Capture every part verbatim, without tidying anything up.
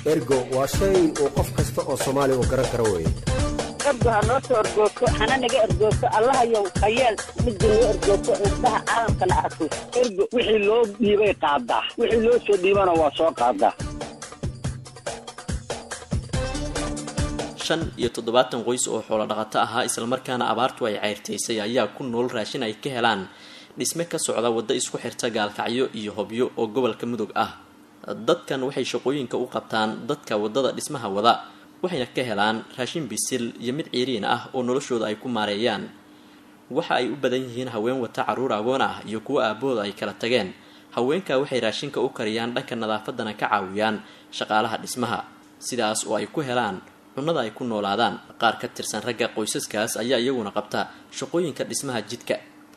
ergo waa shay uu qof kasta oo Soomaali u garan karo weeye. ergo ha noo soo ergooto hana naga ergooto Allah yow khayal mid loo ergooto indhaha caalamkana arko ergo wixii loo dhiibay qaadaa wixii loo soo dhiibana waa soo qaadaa. shan iyo toddobaatan qoys oo xoolo dhaqato ahaa isla markaana abaartu ay ceyrtaysay ayaa ku nool raashin ay ka helaan dhisme ka socda waddo isku xirta Gaalkacyo iyo Hobyo oo gobolka Mudug ah. dadkan waxay shaqooyinka u qabtaan dadka wadada dhismaha wada waxayna ka helaan raashin bisil iyo mid ciiriin ah oo noloshooda ay ku maareeyaan. waxa ay u badan yihiin haween wata caruur agoon ah iyo kuwa aabooda ay kala tageen. haweenka waxay raashinka u kariyaan dhanka nadaafadana ka caawiyaan shaqaalaha dhismaha sidaas oo ay ku helaan cunada ay ku noolaadaan. qaar ka tirsan ragga qoysaskaas ayaa iyaguna qabta shaqooyinka dhismaha jidka.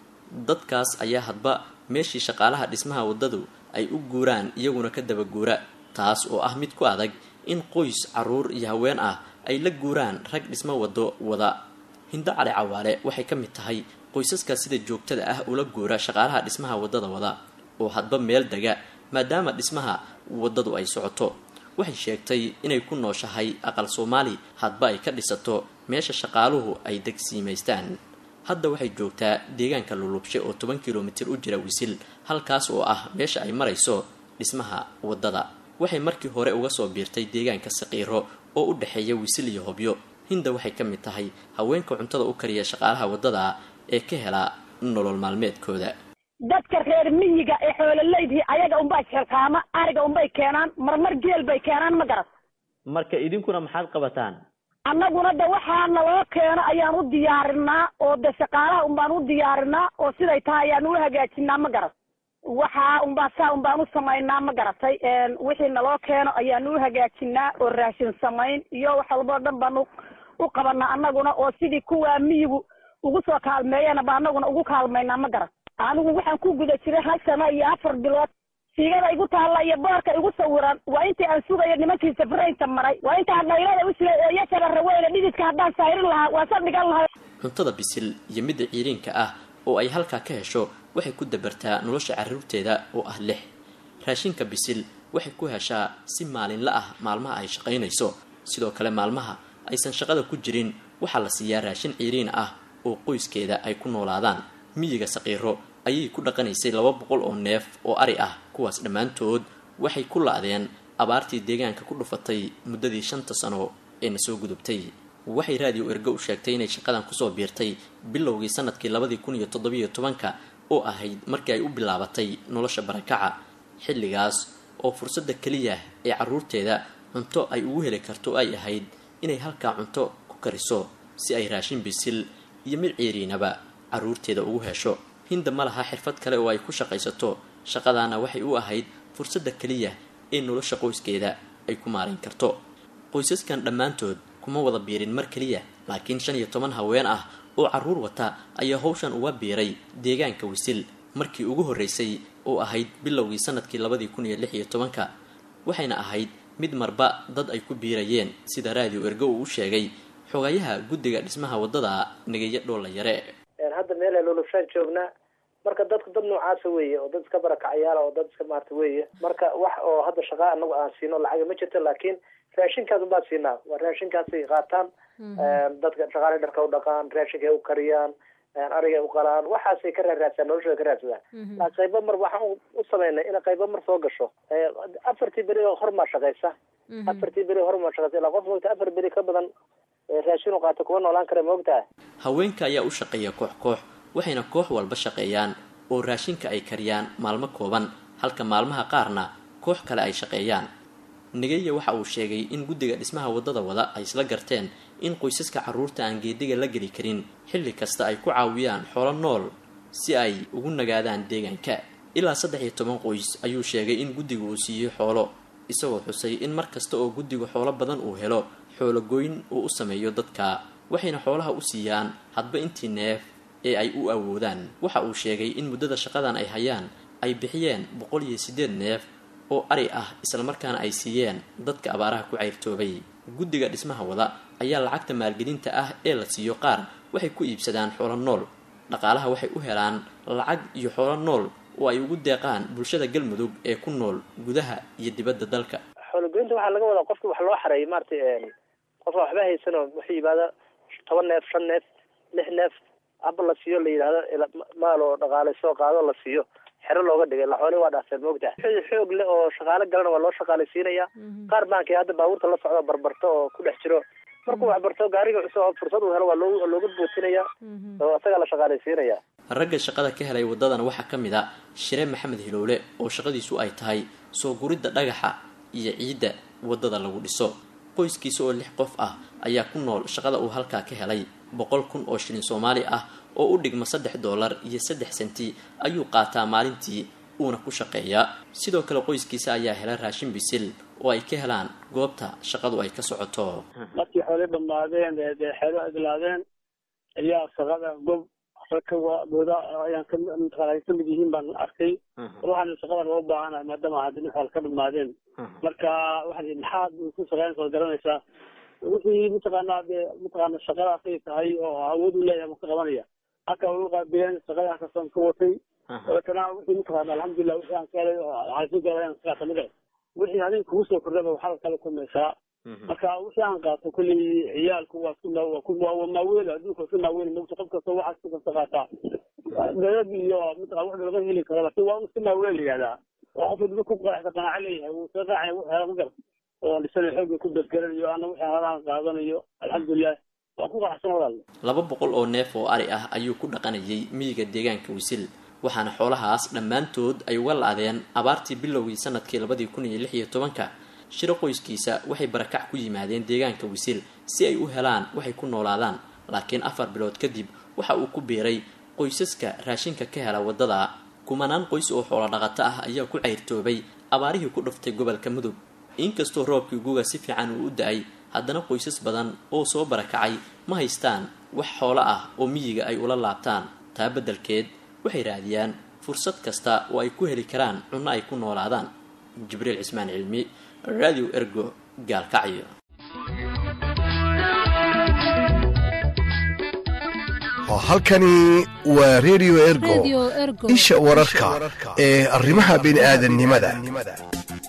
dadkaas ayaa hadba meeshii shaqaalaha dhismaha wadadu ay u guuraan iyaguna ka daba guura taas oo ah mid ku adag in qoys caruur iyo haween ah ay la guuraan rag dhismo wado wada. Hinda Cali Cawaale waxay ka mid tahay qoysaska sida joogtada ah ula guura shaqaalaha dhismaha wadada wada oo hadba meel daga maadaama dhismaha wadadu ay socoto. waxay sheegtay inay ku nooshahay aqal Soomaali hadba ay ka dhisato meesha shaqaaluhu ay degsiimaystaan. hadda waxay joogtaa deegaanka Lulubshe oo toban kiiloomitir u jira Wisil halkaas oo ah meesha ay marayso dhismaha wadada. waxay markii hore uga soo biirtay deegaanka Saqiiro oo u dhaxeeya Wisil iyo Hobyo. Hinda waxay ka mid tahay haweenka cuntada u kariya shaqaalaha wadada ee ka hela nolol maalmeedkooda. dadka reer miyiga ee xoolalaydi ayaga un baa shaqaama ariga un bay keenaan marmar geel bay keenaan ma garat. marka idinkuna maxaad qabataan? annaguna da waxaa naloo keeno ayaan u diyaarinaa oo de shaqaalaha un baan u diyaarinaa oo siday tahay ayaan u hagaajinaa ma garat. waxaa un baa saa un baan u samaynaa ma garatay wixii naloo keeno ayaan u hagaajinaa oo raashin samayn iyo wax walba dhan baan u qabanaa annaguna oo sidii kuwa miyigu ugu soo kaalmeeyana baa annaguna ugu kaalmaynaa ma garat. anigu waxaan ku guda jiray hal sano iyo afar bilood siigada igu taalla iyo boorka igu sawiran waa intii aan sugayo nimankii safraynta maray waa intaan dhaylada u silay oo yashara raweyna dhididka haddaan saarin lahaa waa soo dhigan lahaa. cuntada bisil iyo midda ciiriinka ah oo ay halkaa ka hesho waxay ku dabartaa nolosha carruurteeda oo ah lix. raashinka bisil waxay ku heshaa si maalinla ah maalmaha ay shaqaynayso. sidoo kale maalmaha aysan shaqada ku jirin waxaa la siiyaa raashin ciiriin ah oo qoyskeeda ay ku noolaadaan. miyiga Saqiiro ayay ku dhaqanaysay laba boqol oo neef oo ari ah kuwaas dhammaantood waxay ku laadeen abaartii deegaanka ku dhufatay muddadii shanta sano ee soo gudubtay. waxay raadiyo ergo u sheegtay inay shaqadan ku soo biirtay bilowgii sanadkii laba kun iyo toddoba iyo tobanka oo ahayd markii ay u bilaabatay nolosha barakaca. xilligaas oo fursadda kaliya ee carruurteeda cunto ay ugu heli karto ay ahayd inay halkaa cunto ku kariso si ay raashin bisil iyo mid ciiriinaba carruurteeda ugu hesho. Hinda ma laha xirfad kale oo ay ku shaqaysato. shaqadaana waxay u ahayd fursadda kaliya ee nolosha qoyskeeda ay ku maareyn karto. qoysaskan dhammaantood kuma wada biirin mar kaliya laakiin shan iyo toban haween ah oo carruur wata ayaa hawshan uga biiray deegaanka Wisil markii ugu horeysay oo ahayd bilowgii sanadkii laba kun iyo lix iyo tobanka. waxayna ahayd mid marba dad ay ku biirayeen sida raadiyo ergo uu sheegay xogayaha guddiga dhismaha wadada Nageeyo Dhoola Yare. hadda meel ay Lulubshaan joognaa marka dadku dad noocaas weeye oo dad iska barakacayaal oo dad iska maarta weeye marka wax oo hadda shaqa anagu aan siino lacag ma jirto laakiin raashinkaas baa siinaa waa raashinkaas ay qaataan dadka shaqaale dharka u dhaqaan raashinka ay u kariyaan ariga u qalaan waxaasay ka raadsadaan noloshooda ka raadsadaan. laakiin qaybo mar waxaan u sameynay in qaybo mar soo gasho afartii beri hor ma shaqaysa afartii beri hor ma shaqaysa ilaa qof waqti afar beri ka badan raashin u qaato kuwa noolaan kara ma ogtahay. haweenka ayaa u shaqeeya koox koox waxayna koox walba shaqeeyaan oo raashinka ay kariyaan maalmo kooban halka maalmaha qaarna koox kale ay shaqeeyaan. Nageeyo waxa uu sheegay in guddiga dhismaha wadada wada ay isla garteen in qoysaska carruurta aan geediga la geli karin xilli kasta ay ku caawiyaan xoolo nool si ay ugu nagaadaan deegaanka. ilaa saddex iyo toban qoys ayuu sheegay in guddigu uu siiyey xoolo isagoo xusay in mar kasta oo guddigu xoolo badan uu helo xoolo goyn uu u sameeyo dadka waxayna xoolaha u siiyaan hadba intii neef ee ay u awoodaan. waxa uu sheegay in muddada shaqadan ay hayaan ay bixiyeen boqol iyo siddeed neef oo ari ah isla markaana ay siiyeen dadka abaaraha ku ceyrtoobay. guddiga dhismaha wada ayaa lacagta maalgelinta ah ee la siiyo qaar waxay ku iibsadaan xoolo nool. dhaqaalaha waxay u helaan lacag iyo xoolo nool oo ay ugu deeqaan bulshada Galmudug ee ku nool gudaha iyo dibadda dalka. xoolo afurinta waxaa laga wadaa qofki wax loo xareeyay maaragtay qofka waxba haysanoo wuxuu yimaada toban neef shan neef lix neef aba la siiyo la yidhahdo maal oo dhaqaalay soo qaado la siiyo xero looga dhigay laxooli waa dhaafeen moogtaha xoog leh oo shaqaale galana waa loo shaqaalaysiinaya qaar baankay hadda baabuurta la socdo barbarto oo ku dhex jiro markuu wax barto gaariga cusub fursad uu helo waa loo looga bootinaya oo asaga la shaqaalaysiinaya ragga shaqada ka helay wadadan waxaa ka mid a Shire Maxamed Hilowle oo shaqadiisu ay tahay soo guridda dhagaxa iyo ciidda wadada lagu dhiso qoyskiisa oo lix qof ah ayaa ku nool shaqada uu halkaa ka helay boqol kun oo shilin Soomaali ah oo u dhigma saddex dollar iyo saddex senti ayuu qaataa maalintii uuna ku shaqeeyaa sidoo kale qoyskiisa ayaa helay raashin bisil oo ay ka helaan goobta shaqadu ay ka socoto markii xoolo dhamaadeen ee xero idlaadeen ayaa shaqada goob rakawa booda ayaan ka mid mid yihiin baan arkay waxaan shaqada loo baahanaa maadaama hadii xoolo ka dhamaadeen marka waxaan maxaad ku shaqeyn soo garanaysaa wixii mutaqaanaa mutaqaanaa shaqada ay tahay oo awood u leeyahay ka qabanaya halka uu qaabiyeen shaqada ka soo ka watay kana wixii mutaqaanaa alxamdulillah wixii aan kale oo xaalad gaarayaan ka tamid wixii hadin ku soo kordhaba waxa kale ku meesha marka wixii aan qaato kulli ciyaalku waa suna waa ku waa ma weel adduunka suna weel muddo qof kasta waxa ku qaataa dawlad iyo mutaqaanaa wax laga heli karo laakiin waa suna weel yada waxa uu ku qaaxda qanaacay uu soo raacay waxa laga gar oo lisan xoog ku dadgarayo ana waxa aan qaadanayo alxamdulillah waa ku qaaxsan walaal laba boqol oo neef oo ari ah ayuu ku dhaqanayay miyiga deegaanka Wisil waxaana xoolahaas dhammaantood ay uga laadeen abaartii bilowgii sanadkii laba kun iyo lix iyo toban Shiro qoyskiisa waxay barakac ku yimaadeen deegaanka Wisil si ay u helaan waxay ku noolaadaan laakiin afar bilood kadib waxa uu ku biiray qoysaska raashinka ka hela wadada kumanaan qoys oo xoolo dhaqato ah ayaa ku ceyrtoobay abaarihii ku dhuftay gobolka Mudug inkastoo roobkii guga si fiican uu u da'ay haddana qoysas badan oo soo barakacay ma haystaan wax xoolo ah oo miyiga ay ula laabtaan taa beddelkeed waxay raadiyaan fursad kasta oo ay ku heli karaan cunno ay ku noolaadaan Jibriil Cismaan Cilmi Radio Ergo Gaalkacyo halkani waa Radio Ergo isha wararka ee arrimaha bini'aadanimada